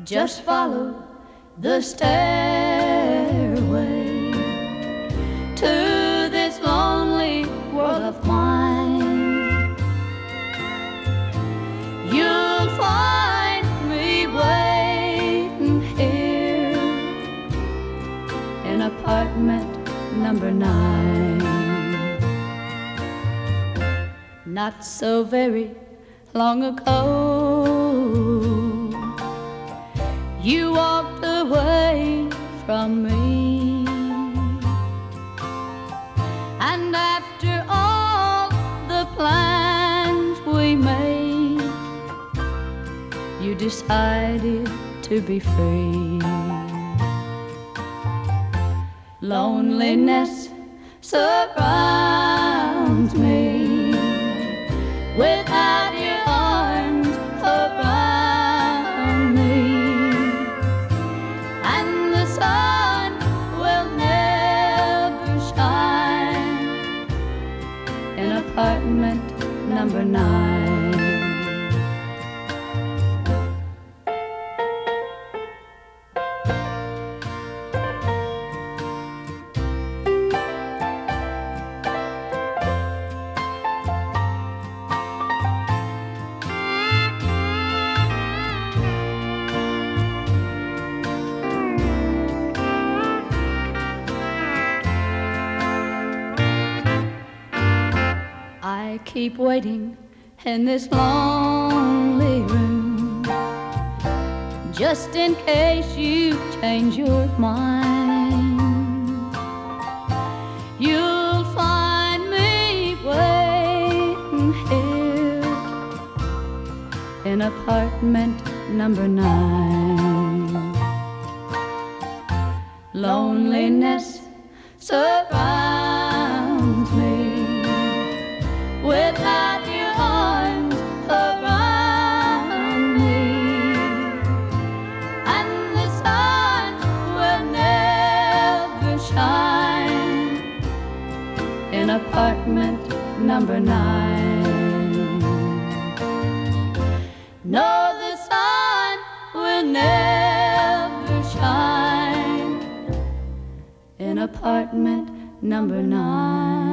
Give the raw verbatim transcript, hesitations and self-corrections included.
Just follow the stairway to this lonely world of mine. You'll find me waiting here in apartment number nine. Not so very long ago, you walked away from me, and after all the plans we made, you decided to be free. Loneliness surrounds me without your arms around me, and the sun will never shine in apartment number nine. I keep waiting in this lonely room, just in case you change your mind. You'll find me waiting here in apartment number nine. Loneliness surrounds me without your arms around me, and the sun will never shine in apartment number nine. No, the sun will never shine in apartment number nine.